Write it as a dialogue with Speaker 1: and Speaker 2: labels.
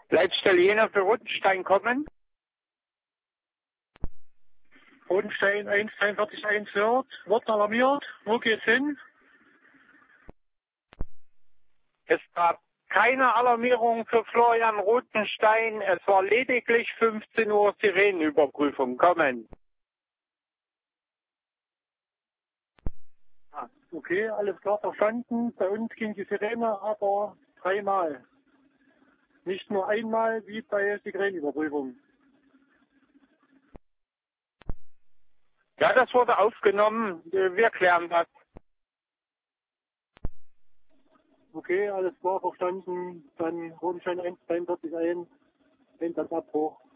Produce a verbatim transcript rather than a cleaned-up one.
Speaker 1: Leitstelle Jena für Rotenstein kommen.
Speaker 2: Rotenstein eins vier drei eins hört, wird alarmiert. Wo geht's hin?
Speaker 1: Es gab keine Alarmierung für Florian Rotenstein. Es war lediglich fünfzehn Uhr Sirenenüberprüfung. Kommen.
Speaker 2: Ah, okay, alles klar verstanden. Bei uns ging die Sirene aber dreimal. Nicht nur einmal wie bei Sirenenüberprüfung.
Speaker 1: Ja, das wurde aufgenommen. Wir klären das.
Speaker 2: Okay, alles klar verstanden. Dann Rotenstein eins vier drei eins, Einsatzabbruch.